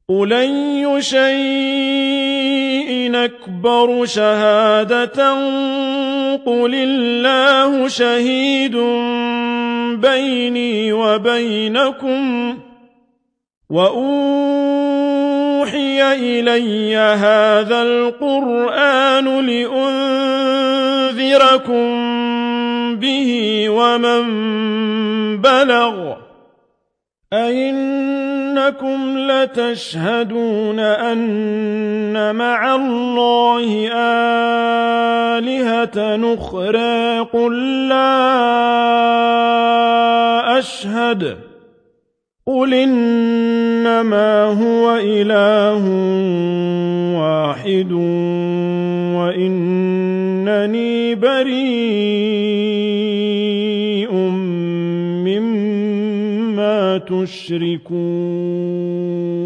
قُلْ أَيُّ شَيْءٍ أَكْبَرُ شَهَادَةً قُلِ اللَّهُ شَهِيدٌ بَيْنِي وَبَيْنَكُمْ وَأُوحِيَ إِلَيَّ هَٰذَا الْقُرْآنُ لِأُنذِرَكُم بِهِ وَمَن بَلَغَ أَئِنَّكُمْ لَتَشْهَدُونَ أَنَّ مَعَ اللَّهِ آلِهَةً أُخْرَىٰ قُل لَّا أَشْهَدُ قُلْ إِنَّمَا هُوَ إِلَٰهٌ وَاحِدٌ وَإِنَّنِي بَرِيءٌ مِّمَّا تُشْرِكُونَ